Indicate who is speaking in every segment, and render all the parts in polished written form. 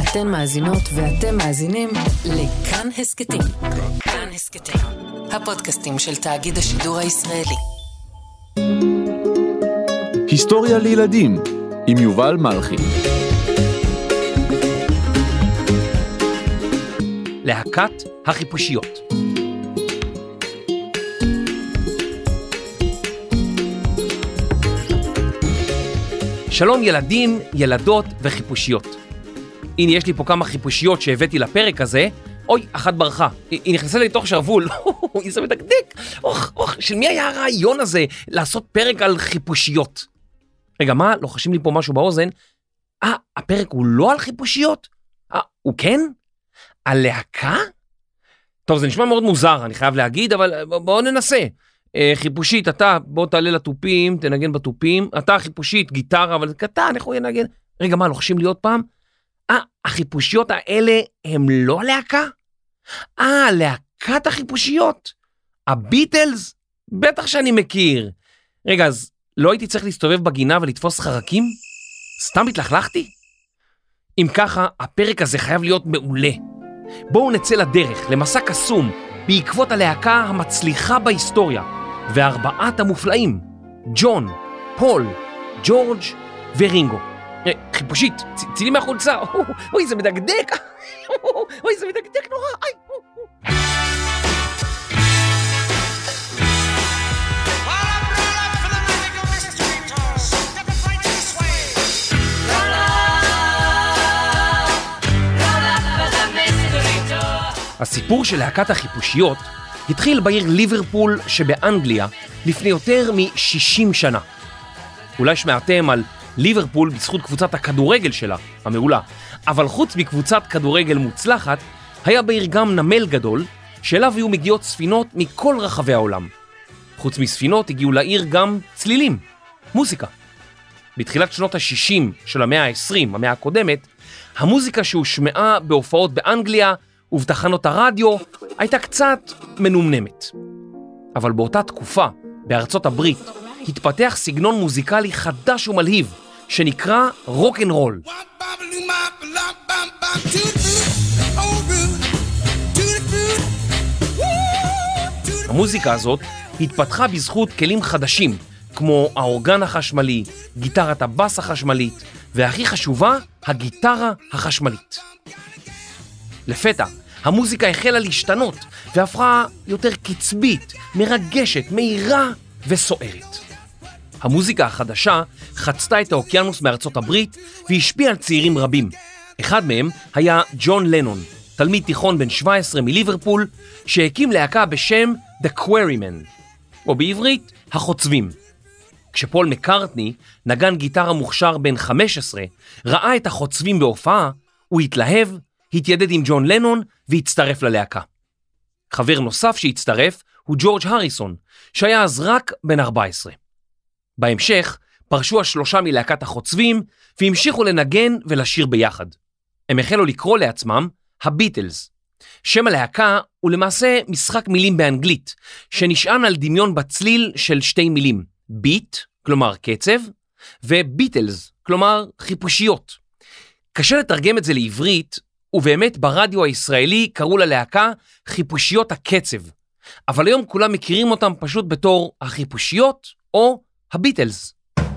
Speaker 1: אתן מאזינות ואתם מאזינים לכאן הסקטים. כאן הסקטים, הפודקאסטים של תאגיד השידור הישראלי.
Speaker 2: היסטוריה לילדים עם יובל מלכי.
Speaker 3: להקת החיפושיות. שלום ילדים, ילדות וחיפושיות. הנה יש לי פה כמה חיפושיות שהבאתי לפרק הזה. אוי, אחת ברחה. היא נכנסה לי לתוך שרוול. היא זה מדקדק. של מי היה הרעיון הזה לעשות פרק על חיפושיות? רגע, מה? לוחשים לי פה משהו באוזן. הפרק הוא לא על חיפושיות? הוא כן? על להקה? טוב, זה נשמע מאוד מוזר, אני חייב להגיד, אבל בואו ננסה. חיפושית, אתה בוא תעלה לטופים, תנגן בטופים. אתה חיפושית, גיטרה, אבל זה קטן, איך הוא ינגן? רגע, מה, לוחשים לי עוד פעם? החיפושיות האלה הם לא להקה? להקת החיפושיות. הביטלס? בטח שאני מכיר. רגע, אז לא הייתי צריך להסתובב בגינה ולתפוס חרקים? סתם התלכלכתי? אם ככה, הפרק הזה חייב להיות מעולה. בואו נצא לדרך, למסע קסום, בעקבות הלהקה המצליחה בהיסטוריה, וארבעת המופלאים, ג'ון, פול, ג'ורג' ורינגו. חיפושית, צילי מהחולצה. אוי, זה מדקדק. אוי, זה מדקדק נורא. הסיפור של להקת החיפושיות התחיל בעיר ליברפול שבאנגליה לפני יותר מ-60 שנה. אולי שמעתם על ליברפול בזכות קבוצת הכדורגל שלה, המעולה. אבל חוץ מקבוצת כדורגל מוצלחת, היה בעיר גם נמל גדול, שאליו היו מגיעות ספינות מכל רחבי העולם. חוץ מספינות הגיעו לעיר גם צלילים, מוזיקה. בתחילת שנות ה-60 של המאה ה-20, המאה הקודמת, המוזיקה שהושמעה בהופעות באנגליה ובתחנות הרדיו הייתה קצת מנומנמת. אבל באותה תקופה, בארצות הברית, התפתח סגנון מוזיקלי חדש ומלהיב, שנקרא רוק אנד רול. המוזיקה הזאת התפתחה בזכות כלים חדשים, כמו האורגן החשמלי, גיטרת הבאס החשמלית, והכי חשובה, הגיטרה החשמלית. לפתע, המוזיקה החלה להשתנות, והפכה יותר קצבית, מרגשת, מהירה וסוערת. המוזיקה החדשה חצתה את האוקיינוס מארצות הברית, והשפיעה על צעירים רבים. אחד מהם היה ג'ון לנון, תלמיד תיכון בן 17 מליברפול, שהקים להקה בשם The Quarrymen, או בעברית, החוצבים. כשפול מקארטני, נגן גיטרה מוכשר בן 15, ראה את החוצבים בהופעה, הוא התלהב, התיידד עם ג'ון לנון והצטרף ללהקה. חבר נוסף שהצטרף הוא ג'ורג' הריסון, שהיה אז רק בן 14. בהמשך פרשו השלושה מלהקת החוצבים והמשיכו לנגן ולשיר ביחד. הם החלו לקרוא לעצמם הביטלס. שם הלהקה הוא למעשה משחק מילים באנגלית, שנשען על דמיון בצליל של שתי מילים, ביט, כלומר קצב, וביטלס, כלומר חיפושיות. קשה לתרגם את זה לעברית, ובאמת ברדיו הישראלי קראו ללהקה חיפושיות הקצב, אבל היום כולם מכירים אותם פשוט בתור החיפושיות או הביטלס.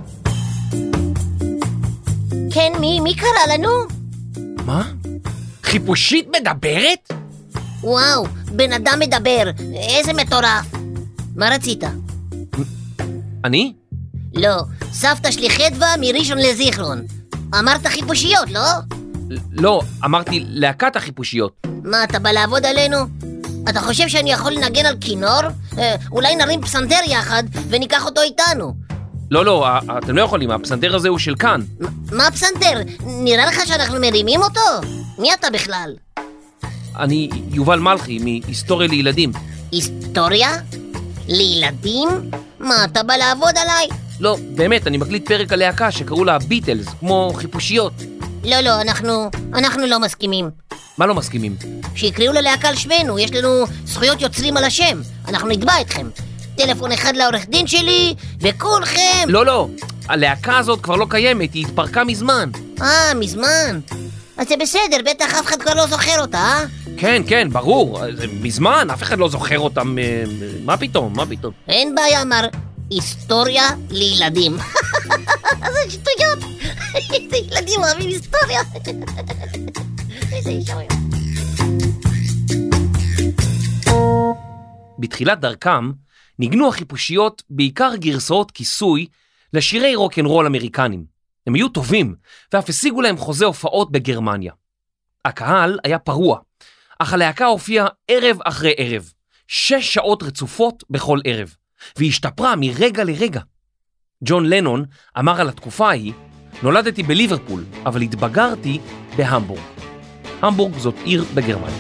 Speaker 4: כן, מי קרא לנו?
Speaker 3: מה? חיפושית מדברת?
Speaker 4: וואו, בן אדם מדבר, איזה מטורף. מה רצית?
Speaker 3: אני?
Speaker 4: לא, סבתא שלי חדווה מראשון לזיכרון. אמרת חיפושיות, לא?
Speaker 3: לא, אמרתי להקת החיפושיות.
Speaker 4: מה, אתה בא לעבוד עלינו? אתה חושב שאני יכול לנגן על כינור? אולי נרים פסנתר יחד וניקח אותו איתנו.
Speaker 3: לא, אתם לא יכולים, הפסנתר הזה הוא של כאן.
Speaker 4: מה הפסנתר? נראה לך שאנחנו מרימים אותו? מי אתה בכלל?
Speaker 3: אני יובל מלכי, מהיסטוריה לילדים.
Speaker 4: היסטוריה? לילדים? מה, אתה בא לעבוד עליי?
Speaker 3: לא, באמת, אני מקליט פרק על להקה שקראו לה ביטלס, כמו חיפושיות.
Speaker 4: לא, אנחנו לא מסכימים.
Speaker 3: מה לא מסכימים?
Speaker 4: שיקראו ללהקה על שמנו, יש לנו זכויות יוצרים על השם. אנחנו נתבע אתכם. טלפון אחד לעורך דין שלי, וכולכם...
Speaker 3: לא, הלהקה הזאת כבר לא קיימת, היא התפרקה מזמן.
Speaker 4: מזמן. אז זה בסדר, בטח אף אחד כבר לא זוכר אותה, אה?
Speaker 3: כן, כן, ברור. מזמן, אף אחד לא זוכר אותם. מה פתאום?
Speaker 4: אין בעיה, מר. היסטוריה לילדים. זה שטויות. איזה ילדים אוהבים היסטוריה. איזה שטויות.
Speaker 3: בתחילת דרכם ניגנו החיפושיות בעיקר גרסאות כיסוי לשירי רוק'נ'רול אמריקנים. הם היו טובים, ואף השיגו להם חוזה הופעות בגרמניה. הקהל היה פרוע, אך הלהקה הופיעה ערב אחרי ערב, 6 שעות רצופות בכל ערב, והיא השתפרה מרגע לרגע. ג'ון לנון אמר על התקופה ההיא, נולדתי בליברפול, אבל התבגרתי בהמבורג. המבורג זאת עיר בגרמניה.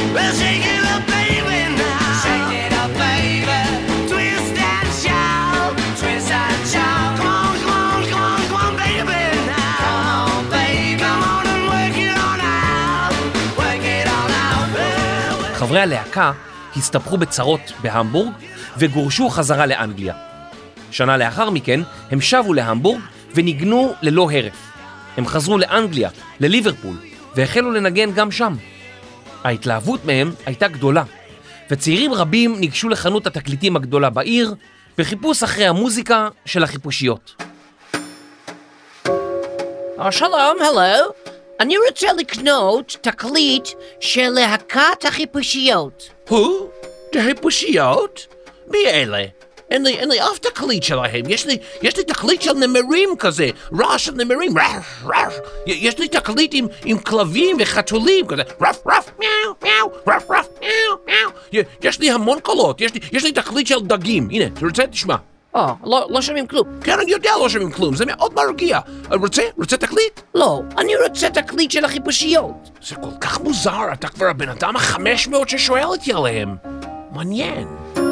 Speaker 3: חברי הלהקה הסתבכו בצרות בהמבורג וגורשו חזרה לאנגליה. שנה לאחר מכן הם שבו להמבורג וניגנו ללא הרף. הם חזרו לאנגליה, לליברפול, והחלו לנגן גם שם. ההתלהבות מהם הייתה גדולה, וצעירים רבים ניגשו לחנות התקליטים הגדולה בעיר בחיפוש אחרי המוזיקה של החיפושיות.
Speaker 4: שלום, הלו. אני רוצה לקנות תקליט של להקת החיפושיות.
Speaker 5: הוא? החיפושיות? מי אלה? אין לי אף תקליט שלהם. יש לי תקליט של נמרים כזה, רעש של נמרים. יש לי תקליט עם כלבים וחתולים כזה. רף רף מיאו מיאו רף רף מיאו מיאו. יש לי המון קולות. יש לי תקליט של דגים. הנה, אתה רוצה? תשמע.
Speaker 4: לא שומעים כלום.
Speaker 5: כן, אני יודע לא שומעים כלום, זה מאוד מרגיע. רוצה תקליט?
Speaker 4: לא, אני רוצה תקליט של החיפושיות.
Speaker 5: זה כל כך מוזר, אתה כבר הבן אדם ה-500 ששואל אותי עליהם. מעניין.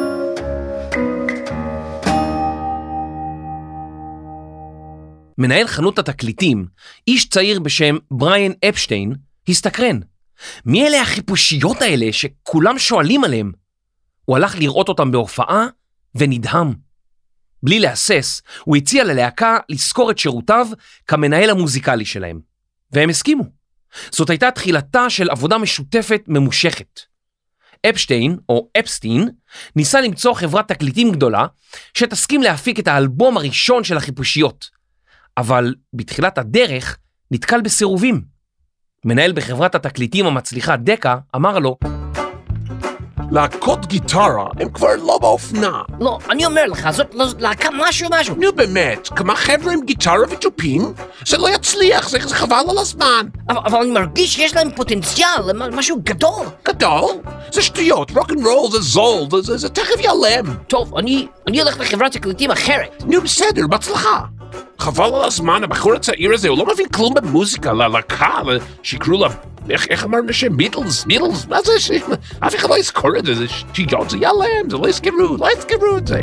Speaker 3: מנהל חנות התקליטים, איש צעיר בשם בריאן אפשטיין, הסתקרן. מי אלה החיפושיות האלה שכולם שואלים עליהם? הוא הלך לראות אותם בהופעה ונדהם. בלי להסס, הוא הציע ללהקה לזכור את שירותיו כמנהל המוזיקלי שלהם. והם הסכימו. זאת הייתה תחילתה של עבודה משותפת ממושכת. אפשטיין, או אפסטין, ניסה למצוא חברת תקליטים גדולה שתסכים להפיק את האלבום הראשון של החיפושיות. אבל בתחילת הדרך נתקל בסירובים. מנהל בחברת התקליטים המצליחה דקה אמר לו,
Speaker 5: להקות גיטרה הם כבר לא באופנה.
Speaker 4: לא, אני אומר לך, זאת להקה משהו.
Speaker 5: נו באמת, כמה חבר'ה עם גיטרה ותופים? זה לא יצליח, זה חבל על הזמן.
Speaker 4: אבל אני מרגיש שיש להם פוטנציאל, משהו גדול.
Speaker 5: גדול? זה שטויות, רוק'נ'רול זה זול, זה תכף ייעלם.
Speaker 4: טוב, אני הולך לחברת תקליטים אחרת.
Speaker 5: נו בסדר, בהצלחה. חבל על הזמן, הבחור הצעיר הזה, הוא לא מבין כלום במוזיקה, ללהקה, שיקרו לה, איך אמרנו שם? ביטלס, מה זה? אף אחד לא יזכור את זה, זה שטויות, זה ייעלם, זה לא יזכרו את זה.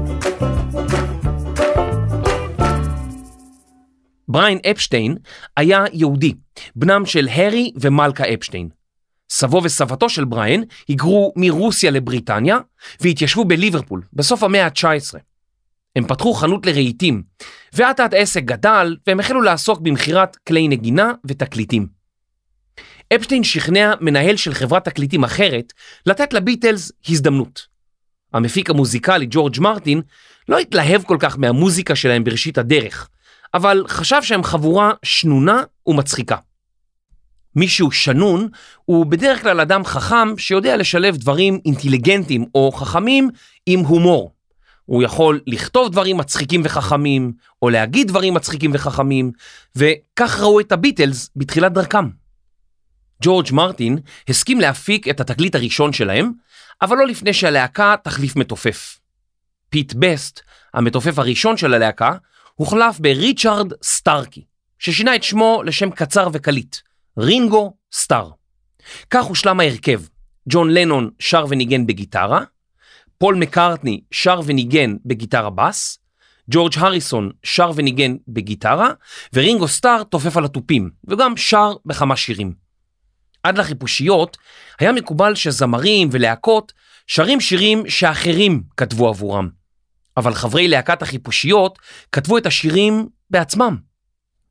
Speaker 3: בריאן אפשטיין היה יהודי, בנם של הרי ומלכה אפשטיין. סבו וסבתו של בריאן היגרו מרוסיה לבריטניה, והתיישבו בליברפול בסוף המאה ה-19. הם פתחו חנות לרהיטים, ועד העסק גדל, והם החלו לעסוק במחירת כלי נגינה ותקליטים. אפשטיין שכנע מנהל של חברת תקליטים אחרת לתת לביטלס הזדמנות. המפיק המוזיקלי ג'ורג' מרטין לא התלהב כל כך מהמוזיקה שלהם בראשית הדרך, אבל חשב שהם חבורה שנונה ומצחיקה. מישהו שנון הוא בדרך כלל אדם חכם שיודע לשלב דברים אינטליגנטיים או חכמים עם הומור. הוא יכול לכתוב דברים מצחיקים וחכמים, או להגיד דברים מצחיקים וחכמים, וכך ראו את הביטלס בתחילת דרכם. ג'ורג' מרטין הסכים להפיק את התקליט הראשון שלהם, אבל לא לפני שהלהקה תחליף מתופף. פיט בסט, המתופף הראשון של הלהקה, הוחלף בריצ'רד סטארקי, ששינה את שמו לשם קצר וקליט, רינגו סטאר. כך הושלם ההרכב. ג'ון לנון שר וניגן בגיטרה, פול מקארטני שר וניגן בגיטרה בס, ג'ורג' הריסון שר וניגן בגיטרה, ורינגו סטאר תופף על התופים, וגם שר בכמה שירים. עד לחיפושיות היה מקובל שזמרים ולהקות שרים שירים שאחרים כתבו עבורם, אבל חברי להקת החיפושיות כתבו את השירים בעצמם.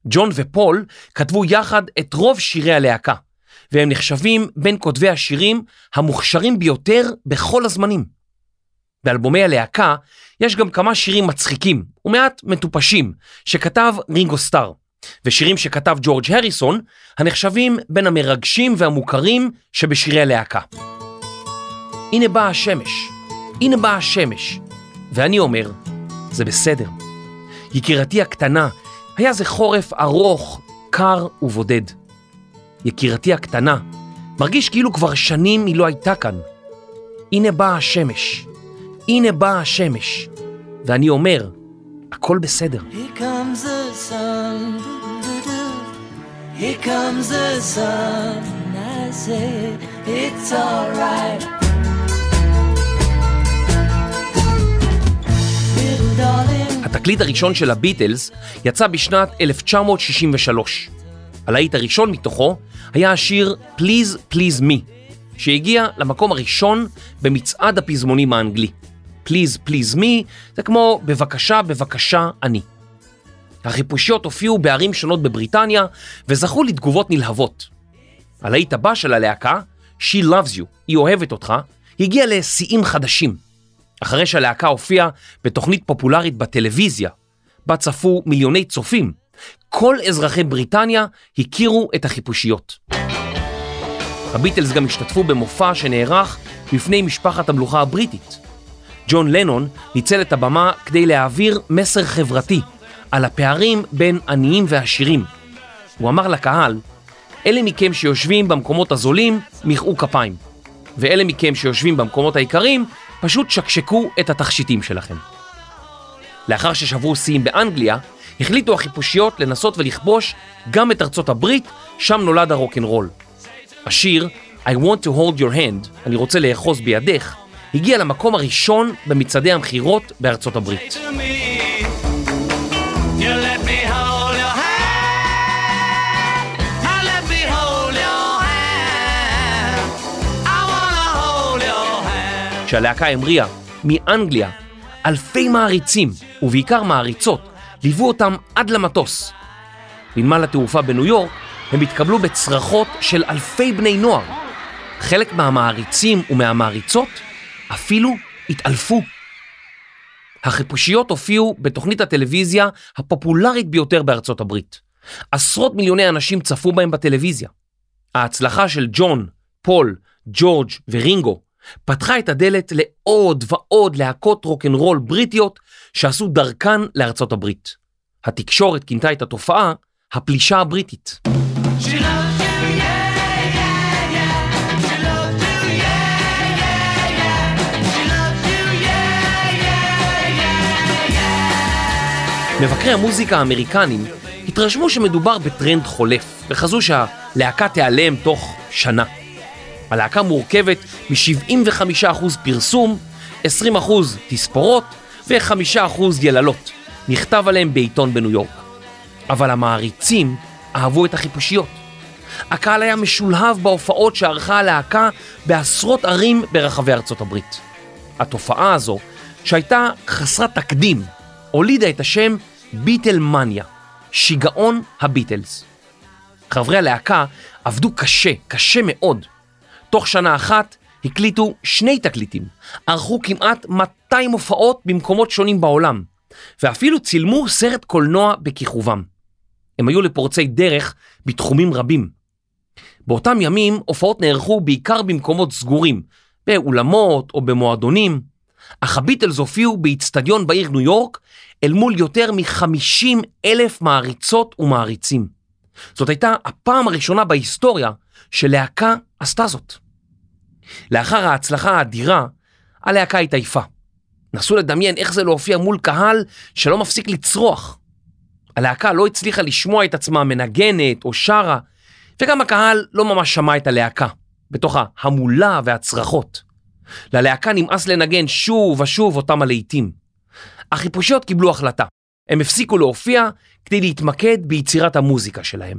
Speaker 3: ג'ון ופול כתבו יחד את רוב שירי הלהקה, והם נחשבים בין כותבי השירים המוכשרים ביותר בכל הזמנים. באלבומי הלהקה יש גם כמה שירים מצחיקים ומעט מטופשים שכתב רינגו סטאר, ושירים שכתב ג'ורג' הריסון הנחשבים בין המרגשים והמוכרים שבשירי הלהקה. הנה באה השמש, הנה באה השמש, ואני אומר, זה בסדר. יקירתי הקטנה, היה זה חורף ארוך, קר ובודד. יקירתי הקטנה, מרגיש כאילו כבר שנים היא לא הייתה כאן. הנה באה השמש, הנה באה השמש, ואני אומר, הכל בסדר.
Speaker 6: Here comes the sun, here comes the sun, I say it's all right. Little darling.
Speaker 3: התקליט הראשון של הביטלס יצא בשנת 1963. הלהיט הראשון מתוכו היה השיר Please Please Me, שהגיע למקום הראשון במצעד הפזמונים האנגלי. Please Please Me זה כמו בבקשה בבקשה אני. החיפושיות הופיעו בערים שונות בבריטניה וזכו לתגובות נלהבות. הלהיט הבא של הלהקה, She Loves You, היא אוהבת אותך, הגיע לשיאים חדשים. אחרי שהלהקה הופיעה בתוכנית פופולרית בטלוויזיה, בה צפו מיליוני צופים, כל אזרחי בריטניה הכירו את החיפושיות. הביטלס גם השתתפו במופע שנערך בפני משפחת המלוכה הבריטית. ג'ון לנון ניצל את הבמה כדי להעביר מסר חברתי על הפערים בין עניים ועשירים. הוא אמר לקהל, אלה מכם שיושבים במקומות הזולים, מחאו כפיים, ואלה מכם שיושבים במקומות העיקריים, פשוט שקשקו את התכשיטים שלכם. לאחר ששברו שיאים באנגליה, החליטו החיפושיות לנסות ולכבוש גם את ארצות הברית, שם נולד הרוק'נ'רול. השיר I want to hold your hand, אני רוצה לאחוז בידך, הגיע למקום הראשון במצעדי המחירות בארצות הברית. כשהלהקה המריאה מאנגליה, אלפי מעריצים ובעיקר מעריצות ליוו אותם עד למטוס. בנמל התעופה בניו יורק הם התקבלו בצרחות של אלפי בני נוער. חלק מהמעריצים ומהמעריצות אפילו התעלפו. החיפושיות הופיעו בתוכנית הטלוויזיה הפופולרית ביותר בארצות הברית. עשרות מיליוני אנשים צפו בהם בטלוויזיה. ההצלחה של ג'ון, פול, ג'ורג' ורינגו פתחה את הדלת לעוד ועוד להקות רוק'נ'רול בריטיות שעשו דרכן לארצות הברית. התקשורת כינתה את התופעה הפלישה הבריטית. מבקרי המוזיקה האמריקנים התרשמו שמדובר בטרנד חולף וחזו שהלהקה תיעלם תוך שנה. הלהקה מורכבת מ-75% פרסום, 20% תספורות ו5% יללות. נכתב עליהם בעיתון בניו יורק. אבל המעריצים אהבו את החיפושיות. הקהל היה משולהב בהופעות שערכה הלהקה בעשרות ערים ברחבי ארצות הברית. התופעה הזו, שהייתה חסרת תקדים, הולידה את השם ביטלמניה, שיגעון הביטלס. חברי הלהקה עבדו קשה מאוד. תוך שנה אחת הקליטו 2 תקליטים, ערכו כמעט 200 הופעות במקומות שונים בעולם, ואפילו צילמו סרט קולנוע בכיכובם. הם היו לפורצי דרך בתחומים רבים. באותם ימים הופעות נערכו בעיקר במקומות סגורים, באולמות או במועדונים, אך הביטלס הופיעו באצטדיון בעיר ניו יורק אל מול יותר מ-50,000 מעריצות ומעריצים. זאת הייתה הפעם הראשונה בהיסטוריה שלהקה עשתה זאת. לאחר ההצלחה האדירה, הלהקה התעייפה. נסו לדמיין איך זה להופיע מול קהל שלא מפסיק לצרוח. הלהקה לא הצליחה לשמוע את עצמה מנגנת או שרה, וגם הקהל לא ממש שמע את הלהקה, בתוך ההמולה והצרחות. ללהקה נמאס לנגן שוב ושוב אותם הלהיטים. החיפושיות קיבלו החלטה. הם הפסיקו להופיע כדי להתמקד ביצירת המוזיקה שלהם.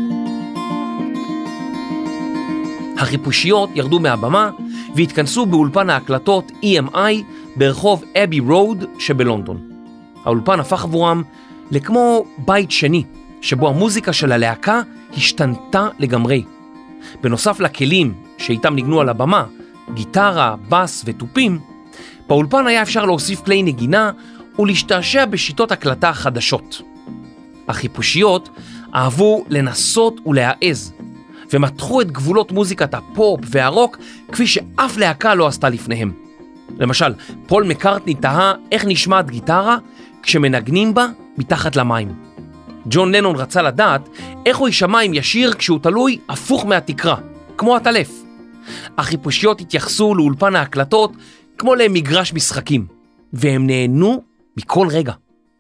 Speaker 3: החיפושיות ירדו מהבמה והתכנסו באולפן ההקלטות EMI ברחוב אבי רוד שבלונדון. האולפן הפך עבורם לכמו בית שני, שבו המוזיקה של הלהקה השתנתה לגמרי. בנוסף לכלים שאיתם ניגנו על הבמה, גיטרה, בס וטופים, באולפן היה אפשר להוסיף כלי נגינה ולהשתעשע בשיטות הקלטה חדשות. החיפושיות אהבו לנסות ולהעז, ומתחו את גבולות מוזיקת הפופ והרוק כפי שאף להקה לא עשתה לפניהם. למשל, פול מקרטני תהה איך נשמעת גיטרה כשמנגנים בה מתחת למים. ג'ון לנון רצה לדעת איך הוא יישמע אם ישיר כשהוא תלוי הפוך מהתקרה, כמו הטלף. החיפושיות התייחסו לאולפן ההקלטות כמו למגרש משחקים, והם נהנו מכל רגע.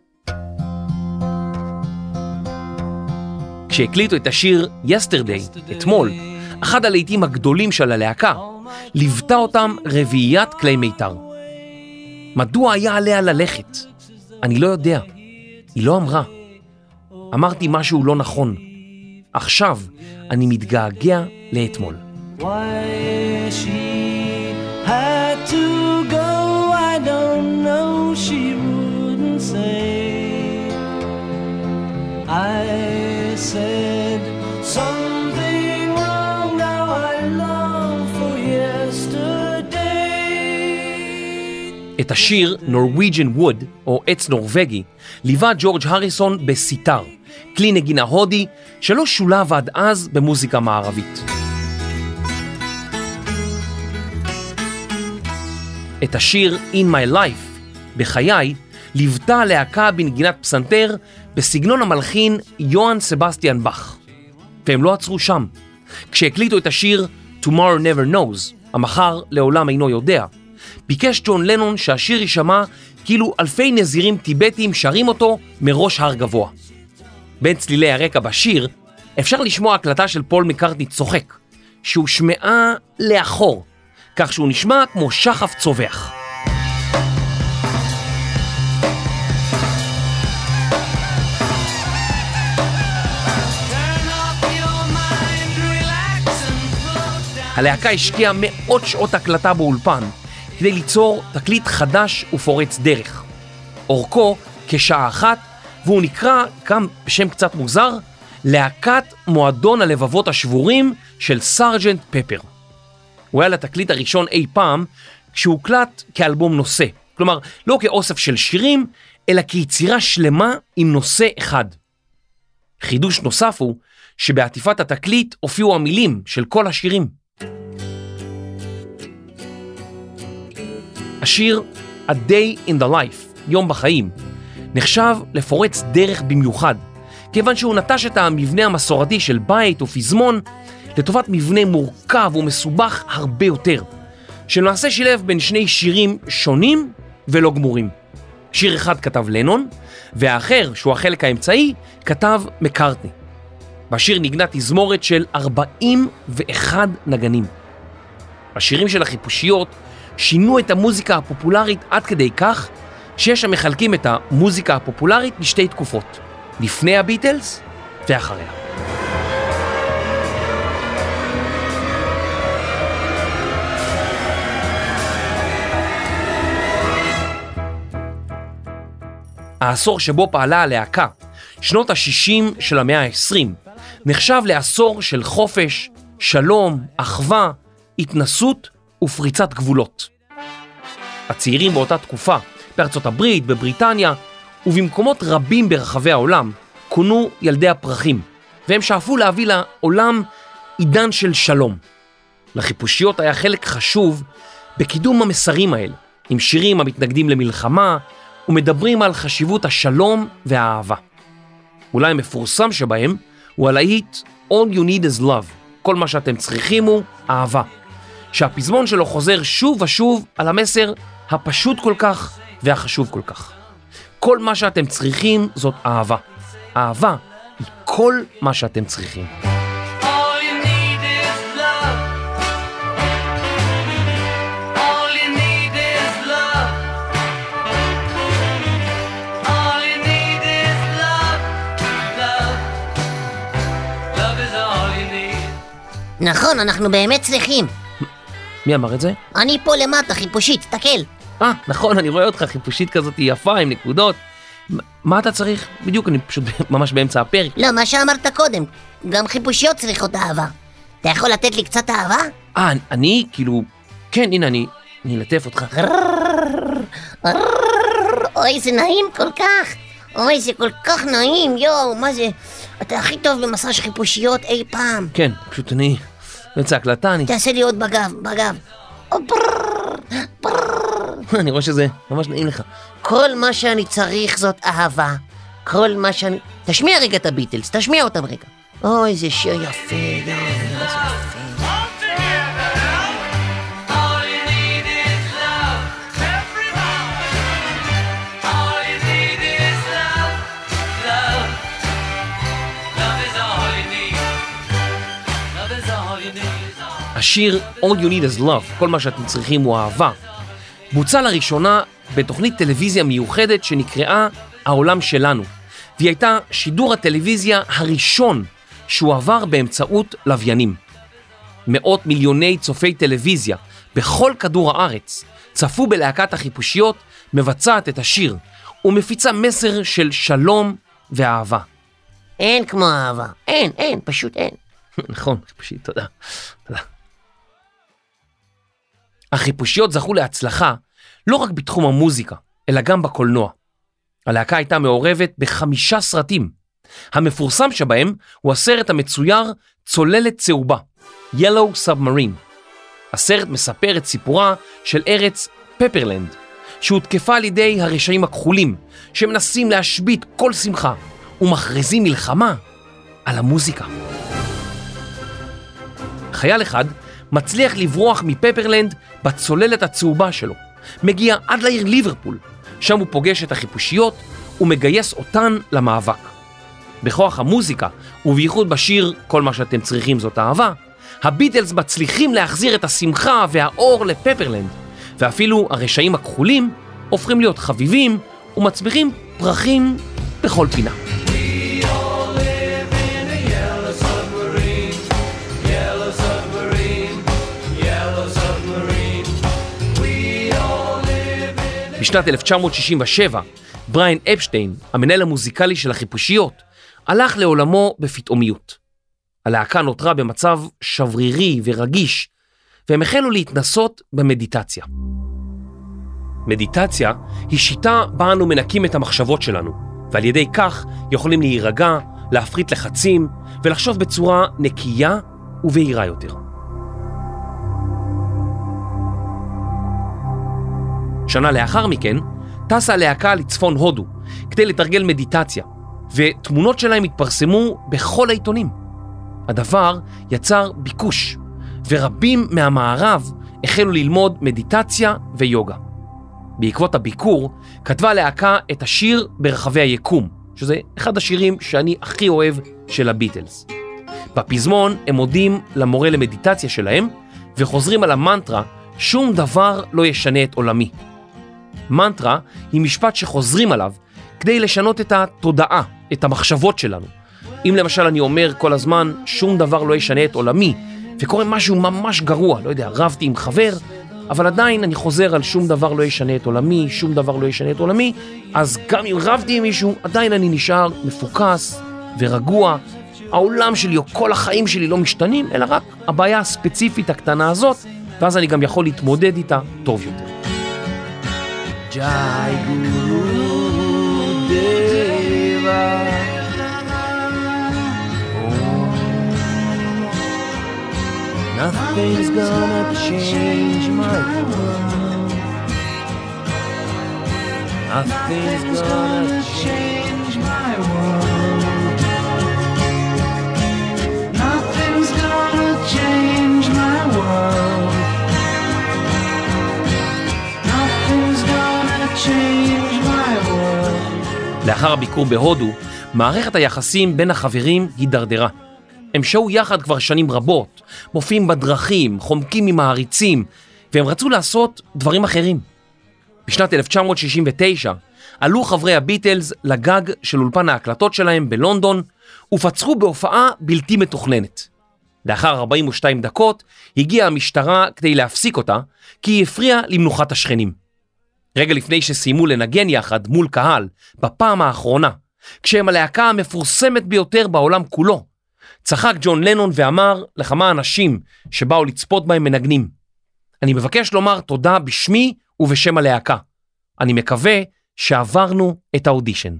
Speaker 3: כשהקליטו את השיר Yesterday, אתמול, אחד הלהיטים הגדולים של הלהקה, ליוותה אותם רביעיית כלי מיתר. מדוע היה עליה ללכת? אני לא יודע. היא לא אמרה. אמרתי משהו לא נכון. עכשיו אני מתגעגע לאתמול.
Speaker 6: Why she had to go, I don't know, she wouldn't say. I said something wrong, now I long for yesterday.
Speaker 3: את השיר Norwegian Wood, או עץ נורווגי, ליווה ג'ורג' הריסון בסיטר, כלי נגינה הודי שלא שולב עד אז במוזיקה מערבית. את השיר In My Life, בחיי, ליוותה הלהקה בנגינת פסנתר בסגנון המלחין יוהאן סבסטיאן באך. והם לא עצרו שם. כשהקליטו את השיר Tomorrow Never Knows, המחר לעולם אינו יודע, ביקש ג'ון לנון שהשיר יישמע כאילו אלפי נזירים טיבטים שרים אותו מראש הר גבוה. בין צלילי הרקע בשיר אפשר לשמוע הקלטה של פול מקרטני צוחק, שהוא שמעה לאחור, כך שהוא נשמע כמו שחף צובח. הלהקה השקיעה מאות שעות הקלטה באולפן כדי ליצור תקליט חדש ופורץ דרך. אורכו כשעה אחת, והוא נקרא, גם בשם קצת מוזר, להקת מועדון הלבבות השבורים של סרג'נט פפר. הוא היה לתקליט הראשון אי פעם כשהוא הוקלט כאלבום נושא, כלומר לא כאוסף של שירים, אלא כיצירה שלמה עם נושא אחד. חידוש נוסף הוא שבעטיפת התקליט הופיעו המילים של כל השירים. השיר A Day in the Life, יום בחיים, נחשב לפורץ דרך במיוחד, כיוון שהוא נטש את המבנה המסורתי של בית ופזמון לטובת מבנה מורכב ומסובך הרבה יותר, שלמעשה שילב בין שני שירים שונים ולא גמורים. שיר אחד כתב לנון, והאחר, שהוא החלק האמצעי, כתב מקרטני. בשיר נגנה תזמורת של 41 נגנים. השירים של החיפושיות שינו את המוזיקה הפופולרית עד כדי כך שיש המחלקים את המוזיקה הפופולרית לשתי תקופות, לפני הביטלס ואחריה. העשור שבו פעלה הלהקה, שנות ה-60 של המאה ה-20, נחשב לעשור של חופש, שלום, אחווה, התנסות ופריצת גבולות. הצעירים באותה תקופה, בארצות הברית, בבריטניה ובמקומות רבים ברחבי העולם, כונו ילדי הפרחים, והם שאפו להביא לעולם עידן של שלום. לחיפושיות היה חלק חשוב בקידום המסרים האלה, עם שירים המתנגדים למלחמה ומדברים על חשיבות השלום והאהבה. אולי המפורסם שבהם הוא הלהיט All You Need Is Love, כל מה שאתם צריכים הוא אהבה, שהפזמון שלו חוזר שוב ושוב על המסר הפשוט כל כך והחשוב כל כך. כל מה שאתם צריכים זאת אהבה. אהבה היא כל מה שאתם צריכים.
Speaker 4: נכון, אנחנו באמת צריכים.
Speaker 3: מי אמר את זה?
Speaker 4: אני פה למטה, חיפושית, תסתכל.
Speaker 3: נכון, אני רואה אותך, חיפושית כזאת יפה עם נקודות. מה אתה צריך? בדיוק, אני פשוט ממש באמצע הפרק.
Speaker 4: לא, מה שאמרת קודם, גם חיפושיות צריכות אהבה. אתה יכול לתת לי קצת אהבה?
Speaker 3: אני, כאילו, כן, הנה, אני אלטף אותך.
Speaker 4: אוי, זה נעים כל כך. אוי, זה כל כך נעים, יואו, מה זה? אתה הכי טוב במסאז' חיפושיות אי פעם.
Speaker 3: כן, פשוט אני באמצע הקלטה,
Speaker 4: תעשה לי עוד בגב.
Speaker 3: אני רואה שזה ממש נעים לך.
Speaker 4: כל מה שאני צריך זאת אהבה. כל מה שאני... תשמיע רגע את הביטלס, תשמיע אותם רגע. אוי, זה שיר יפה, יואו, מה זה יפה.
Speaker 3: השיר All You Need Is Love, כל מה שאתם צריכים הוא אהבה, בוצע לראשונה בתוכנית טלוויזיה מיוחדת שנקראה העולם שלנו, והיא הייתה שידור הטלוויזיה הראשון שהוא עבר באמצעות לוויינים. מאות מיליוני צופי טלוויזיה בכל כדור הארץ צפו בלהקת החיפושיות מבצעת את השיר ומפיצה מסר של שלום ואהבה.
Speaker 4: אין כמו אהבה, אין, פשוט אין.
Speaker 3: נכון, חיפושית, תודה. החיפושיות זכו להצלחה לא רק בתחום המוזיקה, אלא גם בקולנוע. הלהקה הייתה מעורבת ב5 סרטים. המפורסם שבהם הוא הסרט המצויר צוללת צהובה, Yellow Submarine. הסרט מספר את סיפורה של ארץ פפרלנד, שהותקפה על ידי הרשעים הכחולים, שמנסים להשבית כל שמחה ומכריזים מלחמה על המוזיקה. חייל אחד מצליח לברוח מפפרלנד בצוללת הצהובה שלו, מגיע עד לעיר ליברפול, שם הוא פוגש את החיפושיות ומגייס אותן למאבק. בכוח המוזיקה, ובייחוד בשיר כל מה שאתם צריכים זאת אהבה, הביטלס מצליחים להחזיר את השמחה והאור לפפרלנד, ואפילו הרשעים הכחולים הופכים להיות חביבים ומצמיחים פרחים בכל פינה. בשנת 1967, בריין אפשטיין, המנהל המוזיקלי של החיפושיות, הלך לעולמו בפתאומיות. הלהקה נותרה במצב שברירי ורגיש, והם החלו להתנסות במדיטציה. מדיטציה היא שיטה בה אנו מנקים את המחשבות שלנו, ועל ידי כך יכולים להירגע, להפחית לחצים, ולחשוב בצורה נקייה ובהירה יותר. שנה לאחר מכן, טסה הלהקה לצפון הודו, כדי לתרגל מדיטציה, ותמונות שלהם התפרסמו בכל העיתונים. הדבר יצר ביקוש, ורבים מהמערב החלו ללמוד מדיטציה ויוגה. בעקבות הביקור, כתבה הלהקה את השיר ברחבי היקום, שזה אחד השירים שאני הכי אוהב של הביטלס. בפזמון הם מודים למורה למדיטציה שלהם, וחוזרים על המנטרה, שום דבר לא ישנה את עולמי. מנטרה היא משפט שחוזרים עליו כדי לשנות את התודעה, את המחשבות שלנו. אם למשל אני אומר כל הזמן שום דבר לא ישנה את עולמי, וקורה משהו ממש גרוע, לא יודע, רבתי עם חבר, אבל עדיין אני חוזר על שום דבר לא ישנה את עולמי, שום דבר לא ישנה את עולמי, אז גם אם רבתי עם מישהו, עדיין אני נשאר מפוקס ורגוע. העולם שלי או כל החיים שלי לא משתנים, אלא רק הבעיה הספציפית הקטנה הזאת, ואז אני גם יכול להתמודד איתה טוב יותר.
Speaker 6: Jai Guru Deva. Nothing's gonna change my world. Nothing's gonna change my world. Nothing's gonna change my world. Nothing's gonna change my world.
Speaker 3: לאחר הביקור בהודו, מערכת היחסים בין החברים הידרדרה. הם שהו יחד כבר שנים רבות, מופיעים בדרכים, חומקים עם מעריצים, והם רצו לעשות דברים אחרים. בשנת 1969 עלו חברי הביטלס לגג של אולפן ההקלטות שלהם בלונדון, ופצחו בהופעה בלתי מתוכננת. לאחר 42 דקות הגיעה המשטרה כדי להפסיק אותה, כי היא הפריעה למנוחת השכנים. רגע לפני שסיימו לנגן יחד מול קהל, בפעם האחרונה, כשהם הלהקה המפורסמת ביותר בעולם כולו, צחק ג'ון לנון ואמר לכמה אנשים שבאו לצפות בהם מנגנים, אני מבקש לומר תודה בשמי ובשם הלהקה. אני מקווה שעברנו את האודישן.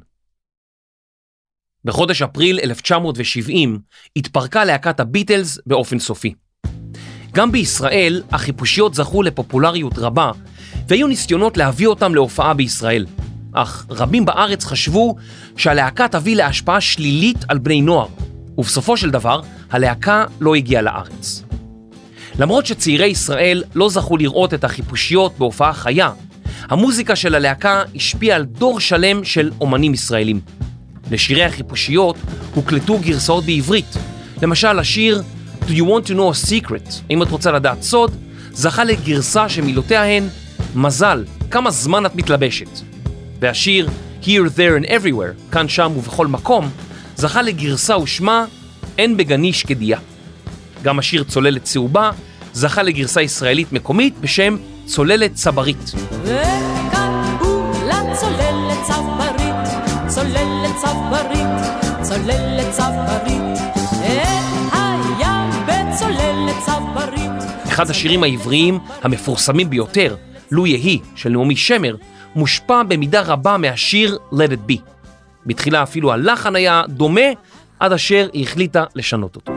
Speaker 3: בחודש אפריל 1970 התפרקה להקת הביטלס באופן סופי. גם בישראל החיפושיות זכו לפופולריות רבה, והיו ניסיונות להביא אותם להופעה בישראל. אך רבים בארץ חשבו שהלהקה תביא להשפעה שלילית על בני נוער, ובסופו של דבר הלהקה לא הגיעה לארץ. למרות שצעירי ישראל לא זכו לראות את החיפושיות בהופעה חיה, המוזיקה של הלהקה השפיעה על דור שלם של אומנים ישראלים. לשירי החיפושיות הוקלטו גרסאות בעברית. למשל השיר Do you want to know a secret? אם את רוצה לדעת סוד, זכה לגרסה שמילותיה הן מזל, כמה זמן את מתלבשת. והשיר Here, There and Everywhere, כאן שם ובכל מקום, זכה לגרסה ושמה אין בגני שקדיה. גם השיר צוללת צהובה זכה לגרסה ישראלית מקומית בשם צוללת צברית.
Speaker 6: וכאן הוא לצוללת צברית, צוללת צברית, צוללת צברית, היה בצוללת צברית.
Speaker 3: אחד השירים העבריים המפורסמים ביותר, לו יהי של נעמי שמר, מושפע במידה רבה מהשיר Let It Be. בתחילה אפילו הלחן היה דומה, עד אשר היא החליטה לשנות אותו.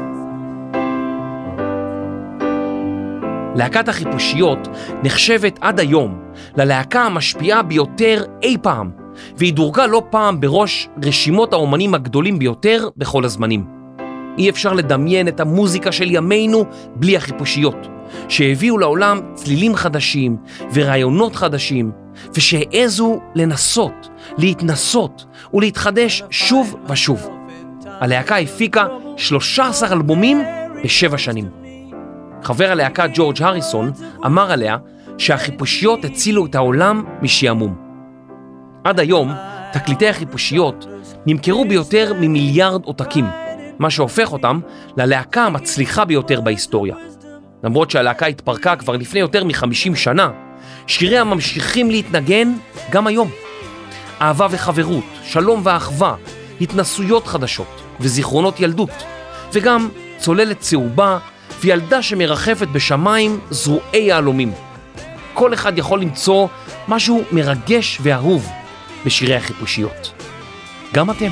Speaker 3: להקת החיפושיות נחשבת עד היום ללהקה המשפיעה ביותר אי פעם, והיא דורגה לא פעם בראש רשימות האומנים הגדולים ביותר בכל הזמנים. אי אפשר לדמיין את המוזיקה של ימינו בלי החיפושיות, שהביאו לעולם צלילים חדשים ורעיונות חדשים, ושהעזו לנסות, להתנסות ולהתחדש שוב ושוב. הלהקה הפיקה 13 אלבומים ב7 שנים. חבר הלהקה ג'ורג' הריסון אמר עליה שהחיפושיות הצילו את העולם משעמום. עד היום תקליטי החיפושיות נמכרו ביותר ממיליארד עותקים, מה שהופך אותם ללהקה המצליחה ביותר בהיסטוריה. למרות שהלהקה התפרקה כבר לפני יותר מ50 שנה, שיריה ממשיכים להתנגן גם היום. אהבה וחברות, שלום ואחווה, התנסויות חדשות וזיכרונות ילדות, וגם צוללת צהובה וילדה שמרחפת בשמיים זרועי יהלומים. כל אחד יכול למצוא משהו מרגש ואהוב בשירי החיפושיות. גם אתם.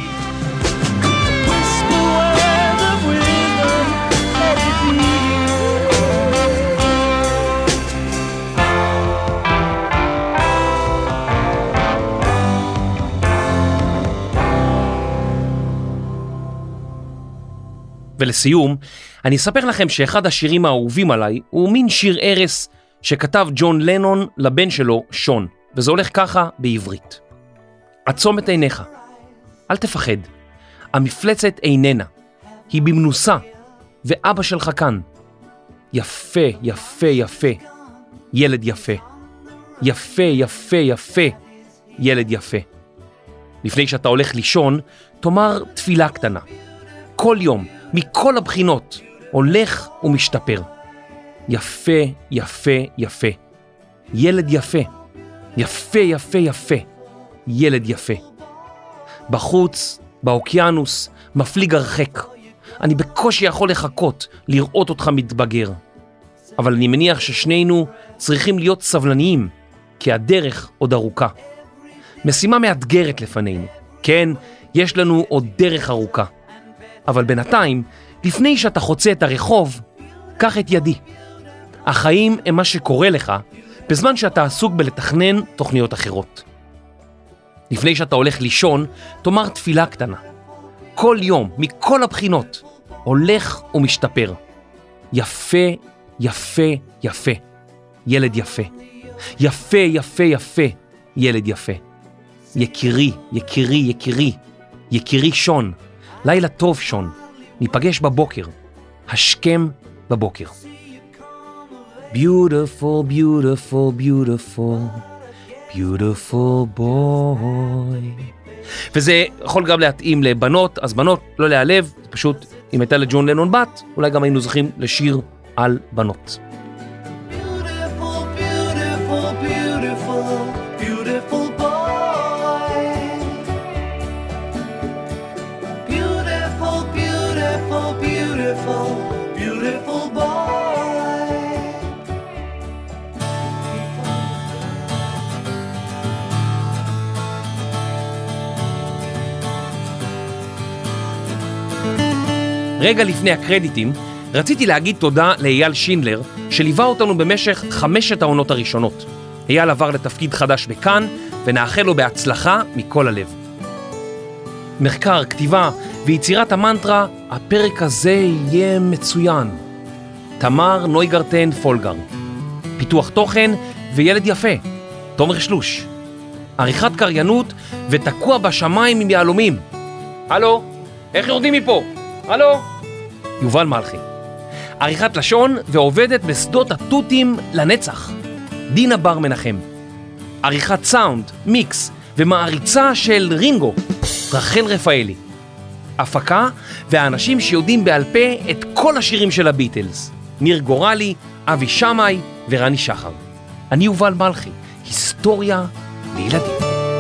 Speaker 3: ולסיום, אני אספר לכם שאחד השירים האהובים עליי הוא מין שיר ערש שכתב ג'ון לנון לבן שלו, שון, וזה הולך ככה בעברית. עצום את עיניך, אל תפחד, המפלצת איננה, היא במנוסה, ואבא שלך כאן. יפה, יפה, יפה, ילד יפה. יפה, יפה, יפה, ילד יפה. לפני שאתה הולך לישון, תאמר תפילה קטנה. כל יום, מכל הבחינות, הולך ומשתפר. יפה, יפה, יפה. ילד יפה. יפה, יפה, יפה. ילד יפה. בחוץ, באוקיינוס, מפליג הרחק. אני בקושי יכול לחכות לראות אותך מתבגר. אבל אני מניח ששנינו צריכים להיות סבלניים, כי הדרך עוד ארוכה. משימה מאתגרת לפנינו. כן, יש לנו עוד דרך ארוכה. אבל בינתיים, לפני שאתה חוצה את הרחוב, קח את ידי. החיים הם מה שקורה לך, בזמן שאתה עסוק בלתכנן תוכניות אחרות. לפני שאתה הולך לישון, תאמר תפילה קטנה. כל יום, מכל הבחינות, הולך ומשתפר. יפה, יפה, יפה. ילד יפה. יפה, יפה, יפה. ילד יפה. יקירי, יקירי, יקירי. יקירי שון. לילה טוב שון. ניפגש בבוקר. השכם בבוקר. Beautiful, beautiful, beautiful, beautiful boy. וזה יכול גם להתאים לבנות, אז בנות, לא להיעלב, פשוט אם הייתה לג'ון לנון בת, אולי גם היינו זוכים לשיר על בנות. Beautiful, beautiful, beautiful, beautiful. רגע לפני הקרדיטים, רציתי להגיד תודה לאייל שינדלר, שליווה אותנו במשך 5 העונות הראשונות. אייל עבר לתפקיד חדש בכאן, ונאחל לו בהצלחה מכל הלב. מחקר, כתיבה ויצירת המנטרה, הפרק הזה יהיה מצוין. תמר נויגרטן פולגר. פיתוח תוכן וילד יפה, תומר שלוש. עריכת קריינות ותקוע בשמיים עם יעלומים. הלו, איך יורדים מפה? הלו? יובל מלכי. עריכת לשון ועובדת בשדות התותים לנצח. דינה בר מנחם. עריכת סאונד, מיקס ומעריצה של רינגו, רחל רפאלי. הפקה והאנשים שיודעים בעל פה את כל השירים של הביטלס. ניר גורלי, אבי שמאי ורני שחר. אני יובל מלכי, היסטוריה לילדים.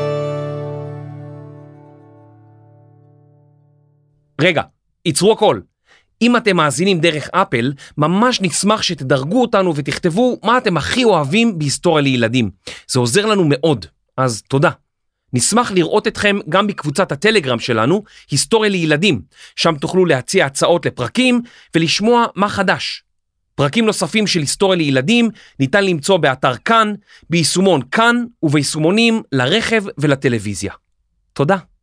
Speaker 3: רגע, ייצרו הכל. אם אתם מאזינים דרך אפל, ממש נשמח שתדרגו אותנו ותכתבו מה אתם הכי אוהבים בהיסטוריה לילדים. זה עוזר לנו מאוד, אז תודה. נשמח לראות אתכם גם בקבוצת הטלגרם שלנו, היסטוריה לילדים. שם תוכלו להציע הצעות לפרקים ולשמוע מה חדש. פרקים נוספים של היסטוריה לילדים ניתן למצוא באתר כאן, ביישומון כאן וביישומונים לרכב ולטלוויזיה. תודה.